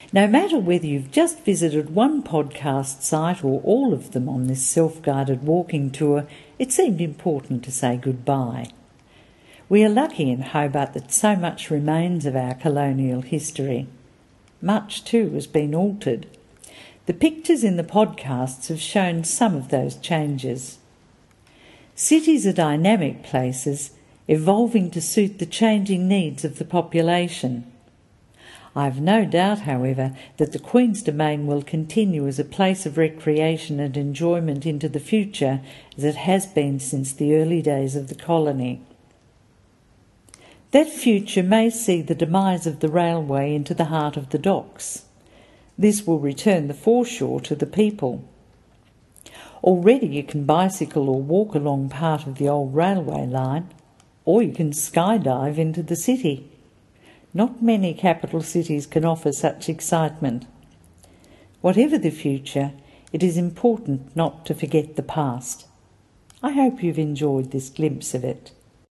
No matter whether you've just visited one podcast site or all of them on this self-guided walking tour, it seemed important to say goodbye. We are lucky in Hobart that so much remains of our colonial history. Much, too, has been altered. The pictures in the podcasts have shown some of those changes. Cities are dynamic places, evolving to suit the changing needs of the population. I have no doubt, however, that the Queen's Domain will continue as a place of recreation and enjoyment into the future, as it has been since the early days of the colony. That future may see the demise of the railway into the heart of the docks. This will return the foreshore to the people. Already you can bicycle or walk along part of the old railway line, or you can skydive into the city. Not many capital cities can offer such excitement. Whatever the future, it is important not to forget the past. I hope you've enjoyed this glimpse of it.